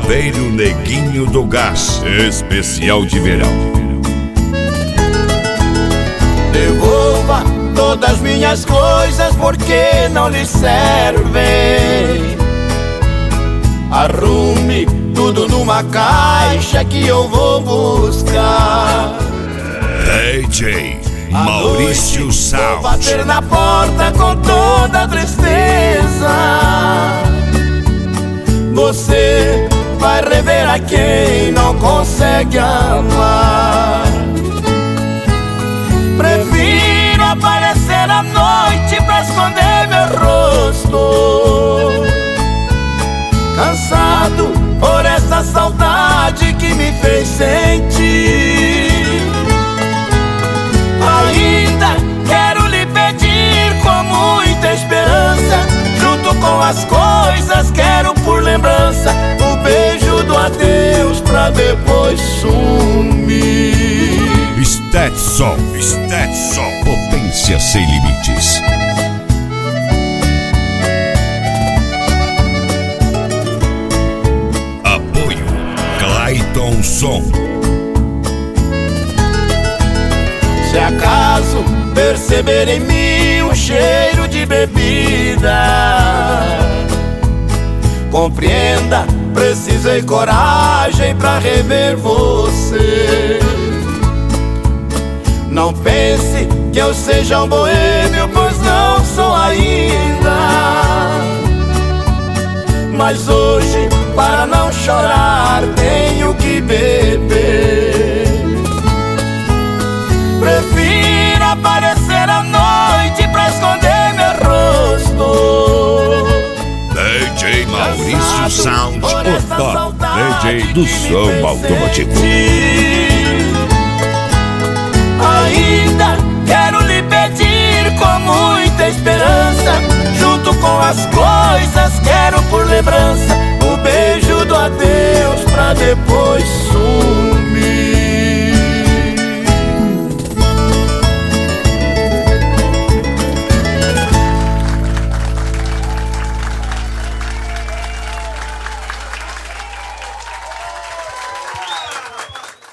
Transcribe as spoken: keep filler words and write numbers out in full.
Chaveiro Neguinho do Gás, especial de verão. Devolva todas minhas coisas porque não lhe servem. Arrume tudo numa caixa que eu vou buscar. D J Maurício Sound. Vou bater na porta com toda a tristeza. Você vai rever a quem não consegue amar. Prefiro aparecer à noite pra esconder meu rosto, cansado por essa saudade que me fez sentir. Ainda quero lhe pedir com muita esperança, junto com as coisas quero por lembrança o beijo do adeus pra depois sumir. Stetson, Stetson, potência sem limites. Apoio Clayton Som. Se acaso perceber em mim um cheiro de bebida, compreenda, precisei coragem pra rever você. Não pense que eu seja um boêmio, pois não sou ainda. Mas hoje, para não chorar, tenho que beber. Prefiro aparecer à noite pra esconder meu rosto. D J Maurício Sound, o top D J do som automotivo. Ainda quero lhe pedir com muita esperança, junto com as coisas quero por lembrança o beijo do adeus pra depois sumir.